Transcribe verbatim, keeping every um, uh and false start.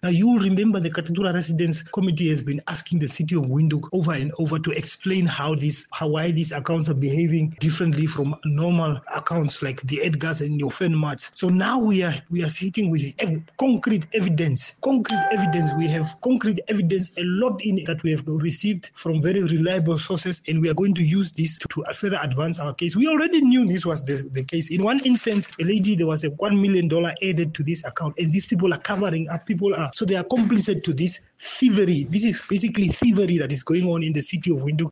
Now, you will remember the Katutura Residence Committee has been asking the city of Windhoek over and over to explain how this, how why these accounts are behaving differently from normal accounts like the Edgars and your Fenmarts. So now we are we are sitting with ev- concrete evidence. Concrete evidence. We have concrete evidence, a lot in it that we have received from very reliable sources, and we are going to use this to, to further advance our case. We already knew this was the, the case. In one instance, a lady, there was a one million dollars added to this account, and these people are covering up. People are, so they are complicit to this thievery. This is basically thievery that is going on in the city of Windhoek.